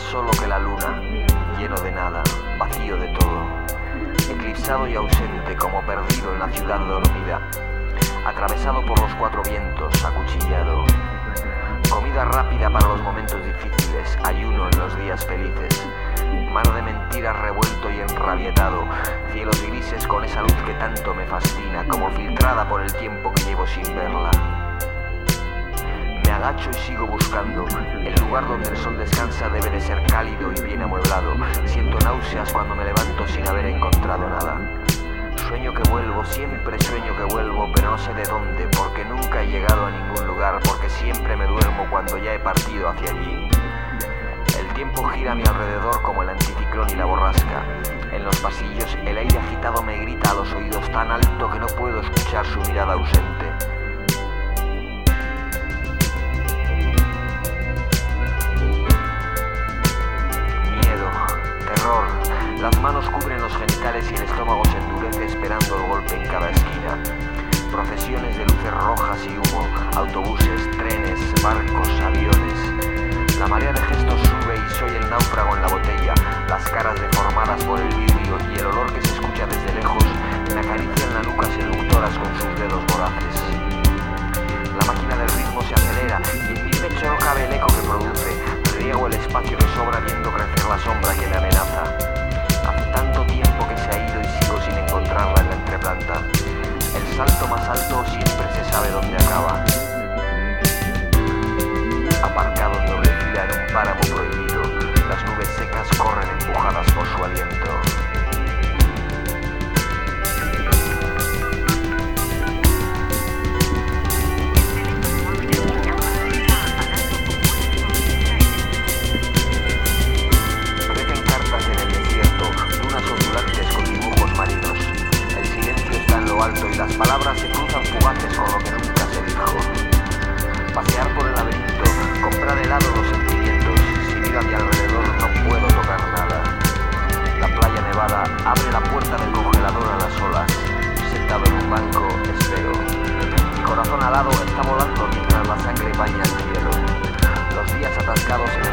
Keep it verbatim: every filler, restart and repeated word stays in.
solo que la luna, lleno de nada, vacío de todo, eclipsado y ausente como perdido en la ciudad dormida, atravesado por los cuatro vientos, acuchillado. Comida rápida para los momentos difíciles, ayuno en los días felices, mar de mentiras revuelto y enrabietado, cielos grises con esa luz que tanto me fascina, como filtrada por el tiempo que llevo sin verla. Me agacho y sigo buscando, el lugar donde el sol descansa debe de ser cálido y bien amueblado. Siento náuseas cuando me levanto sin haber encontrado nada. Sueño que vuelvo, siempre sueño que vuelvo, pero no sé de dónde, porque nunca he llegado a ningún lugar, porque siempre me duermo cuando ya he partido hacia allí. El tiempo gira a mi alrededor como el anticiclón y la borrasca. En los pasillos el aire agitado me grita a los oídos tan alto que no puedo escuchar su mirada ausente. Miedo, terror, las manos cubren los genitales y el estómago se endurece esperando el golpe en cada esquina. Procesiones de luces rojas y humo, autobuses, trenes, barcos, aviones. La marea de gestos sube y soy el náufrago en la botella. Las caras deformadas por el vidrio y el olor que se escucha desde lejos me acarician la nuca seductoras con sus dedos voraces. La máquina del ritmo se acelera y en mi pecho no cabe el eco que produce. Riego el espacio que sobra viendo crecer la sombra que me amenaza. Hace tanto tiempo que se ha ido y sigo sin encontrarla en la entreplanta. El salto más alto siempre se sabe dónde acaba. Aparcado en doble fila en un páramo prohibido, las nubes secas corren empujadas por su aliento. Crecen cartas en el desierto, dunas ondulantes con dibujos marinos. El silencio está en lo alto y las palabras se cruzan fugaces con lo que nunca se dijo. Pasear por el laberinto, comprar helado los sentimientos. Si miro a mi alrededor no puedo tocar nada. La playa nevada abre la puerta del congelador a las olas. Sentado en un banco, espero. Mi corazón alado está volando mientras la sangre baña el cielo. Los días atascados en